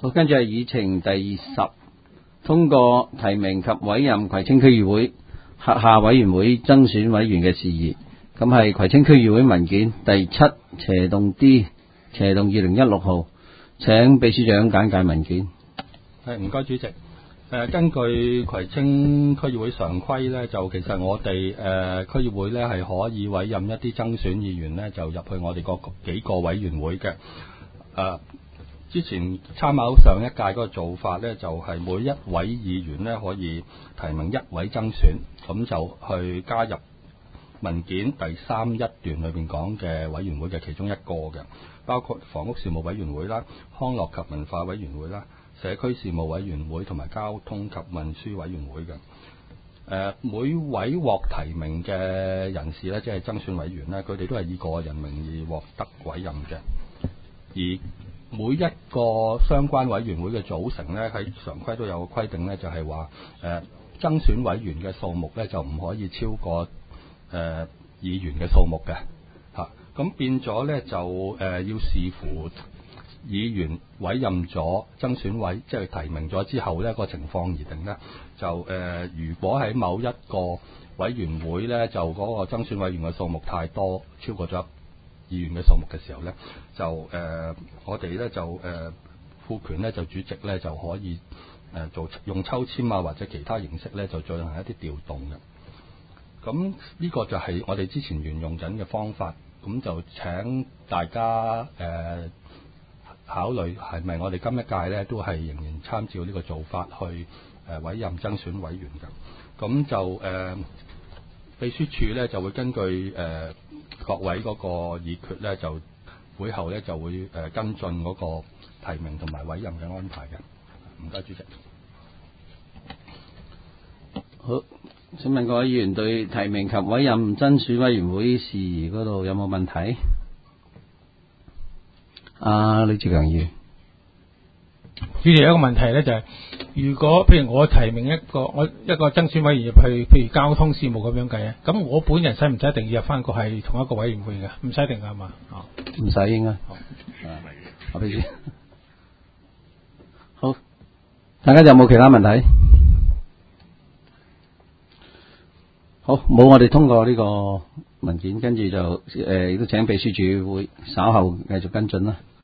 好，跟住係議程第10，通過提名及委任葵青區議會轄下委員會增選委員嘅事宜。咁係葵青區議會文件第7/D/2016號，請秘書長簡介文件。 唔該主席。根據葵青區議會常規呢，就其實我哋區議會呢係可以委任一啲增選議員呢，就入去我哋幾個委員會嘅。之前參考上一屆嗰個做法呢，就係每一位議員呢可以提名一位增選，咁就去加入文件第3.1段裏邊講嘅委員會嘅其中一個嘅，包括房屋事務委員會啦、康樂及文化委員會啦、社區事務委員會同埋交通及運輸委員會嘅。每位獲提名嘅人士呢，即係增選委員呢，佢哋都係以個人名義獲得委任嘅。而每一個相關委員會嘅組成呢，喺常規都有個規定呢，就係話增選委員嘅數目呢，就唔可以超過議員嘅數目嘅嚇。咁變咗呢，就要視乎議員委任咗增選委，即係提名咗之後呢個情況而定呢。就如果喺某一個委員會呢，就嗰個增選委員嘅數目太多，超過咗議員嘅數目嘅時候呢，就我哋呢，就賦權呢，就主席呢，就可以用抽籤啊或者其他形式呢，就進行一啲調動嘅。咁呢個就係我哋之前沿用緊嘅方法，咁就請大家考慮係咪我哋今一屆呢都係仍然參照呢個做法去委任增選委員嘅。咁就秘書處呢就會根據各位嗰個議決呢，就會後呢就會跟進嗰個提名同埋委任嘅安排嘅。唔該主席。 好，請問各位議員對提名及委任增選委員會事宜嗰度有冇問題？李志強議員。 主席，有一個問題咧，就係如果譬如我提名一個增選委員入去，譬如交通事務咁樣計啊，咁我本人使唔使一定要入翻個係同一個委員會嘅？唔使一定㗎嘛？ 唔使應該。好，秘書。好，大家有冇其他問題？好，冇，我哋通過呢個文件，跟住就亦都請秘書處會稍後繼續跟進啦。